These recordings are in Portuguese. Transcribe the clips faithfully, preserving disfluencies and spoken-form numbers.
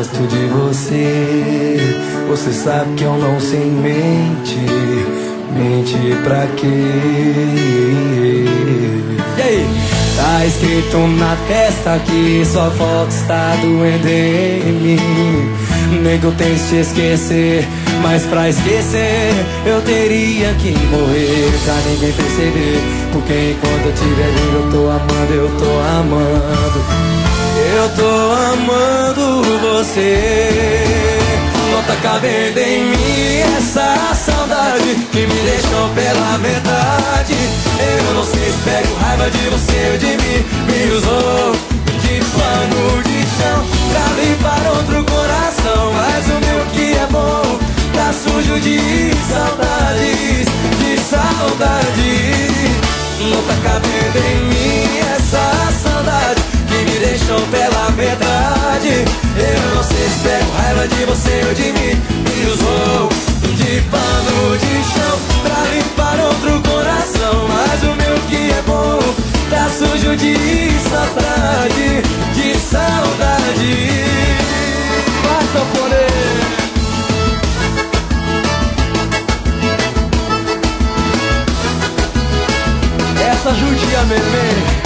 gosto de você. Você sabe que eu não sei mentir. Mentir pra quê? E aí? Tá escrito na testa que sua foto está doendo em mim. Nego, eu tento te esquecer, mas pra esquecer eu teria que morrer. Pra ninguém perceber, porque enquanto eu tiver vivo eu tô amando, eu tô amando. Eu tô amando você. Não tá cabendo em mim essa saudade que me deixou pela metade. Eu não sei se pego raiva de você ou de mim. Me usou de pano de chão pra limpar outro coração. Mas o meu que é bom tá sujo de saudades, de saudade. Não tá cabendo em mim essa saudade que me deixou pela metade. Eu não sei se pego raiva de você ou de mim. Me usou de pano de chão pra limpar outro coração. Mas o meu que é bom tá sujo de saudade, de saudade. Vai, sanfoneiro. Essa judia mesmo.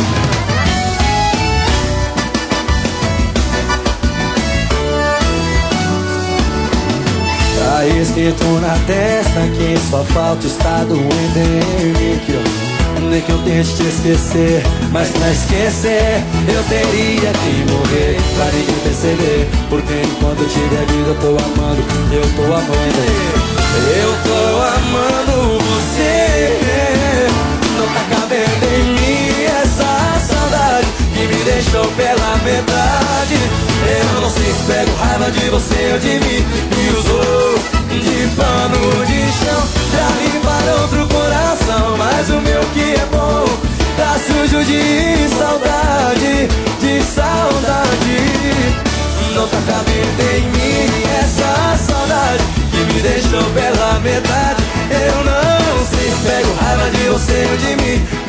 Tá escrito na testa que sua falta está doendo em mim. Nem que eu tente te esquecer, mas pra esquecer eu teria que morrer. Pra ninguém perceber, porque enquanto eu tiver vida eu tô amando, eu tô amando. Eu tô amando você. Não tá cabendo em mim essa saudade que me deixou pela metade. Eu não sei se pego raiva de você ou de mim. Me usou de pano de chão pra limpar outro coração. Mas o meu que é bom tá sujo de saudade, de saudade. Não tá cabendo em mim essa saudade que me deixou pela metade. Eu não sei se pego raiva de você ou de mim.